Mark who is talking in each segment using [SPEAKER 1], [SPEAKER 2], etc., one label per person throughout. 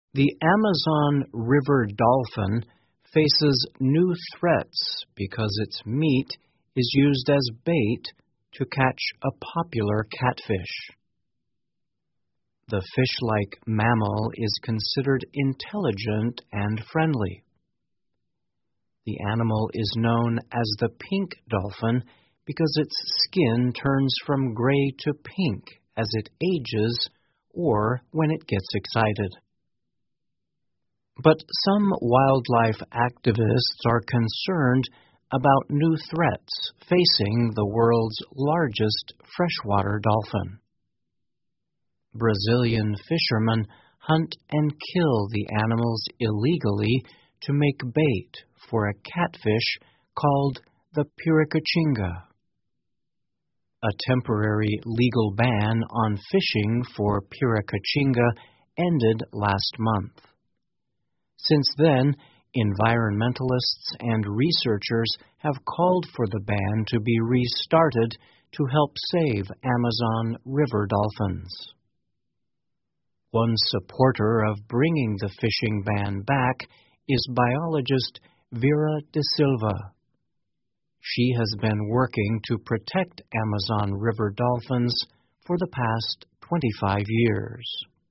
[SPEAKER 1] The Amazon River dolphin faces new threats because its meat is used as bait to catch a popular catfish. The fish-like mammal is considered intelligent and friendly. The animal is known as the pink dolphin because its skin turns from gray to pink as it ages or when it gets excited. But some wildlife activists are concerned about new threats facing the world's largest freshwater dolphin. Brazilian fishermen hunt and kill the animals illegally to make bait for a catfish called the piracatinga. A temporary legal ban on fishing for piracatinga ended last month. Since then, environmentalists and researchers have called for the ban to be restarted to help save Amazon river dolphins. One supporter of bringing the fishing ban back is biologist Vera da Silva. She has been working to protect Amazon river dolphins for the past 25 years.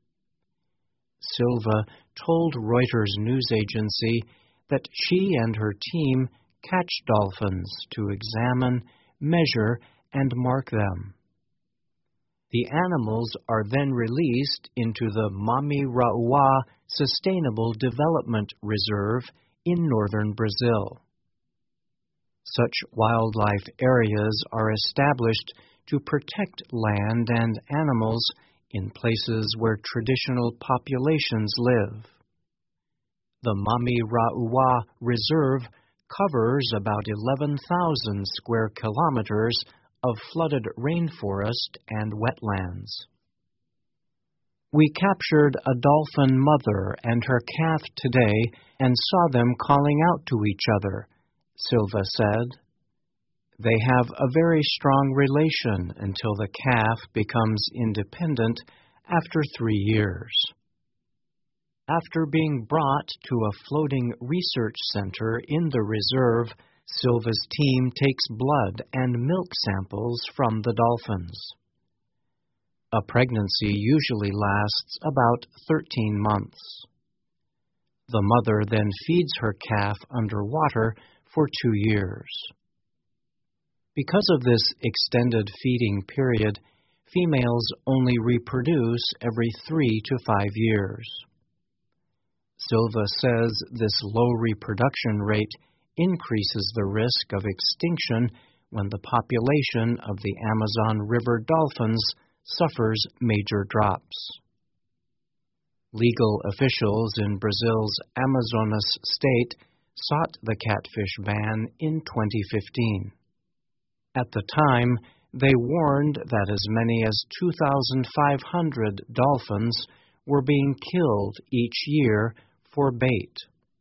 [SPEAKER 1] Silva told Reuters news agency that she and her team catch dolphins to examine, measure, and mark them. The animals are then released into the Mami Rauá Sustainable Development Reserve in northern Brazil. Such wildlife areas are established to protect land and animals in places where traditional populations live. The Mami Rauá Reserve covers about 11,000 square kilometers of flooded rainforest and wetlands. We captured a dolphin mother and her calf today and saw them calling out to each other, Silva said. They have a very strong relation until the calf becomes independent after 3 years. After being brought to a floating research center in the reserve, Silva's team takes blood and milk samples from the dolphins. A pregnancy usually lasts about 13 months. The mother then feeds her calf underwater for 2 years. Because of this extended feeding period, females only reproduce every 3 to 5 years. Silva says this low reproduction rate increases the risk of extinction when the population of the Amazon River dolphins suffers major drops. Legal officials in Brazil's Amazonas state sought the catfish ban in 2015. At the time, they warned that as many as 2,500 dolphins were being killed each year for bait.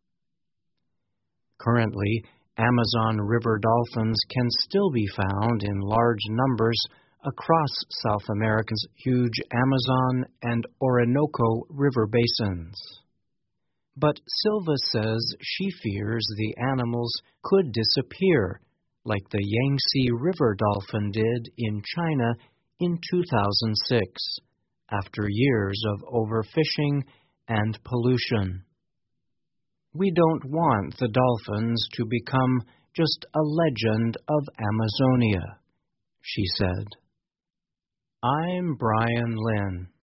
[SPEAKER 1] Currently, Amazon River dolphins can still be found in large numbers across South America's huge Amazon and Orinoco river basins. But Silva says she fears the animals could disappear, like the Yangtze River dolphin did in China in 2006, after years of overfishing and pollution. We don't want the dolphins to become just a legend of Amazonia, she said. I'm Brian Lynn.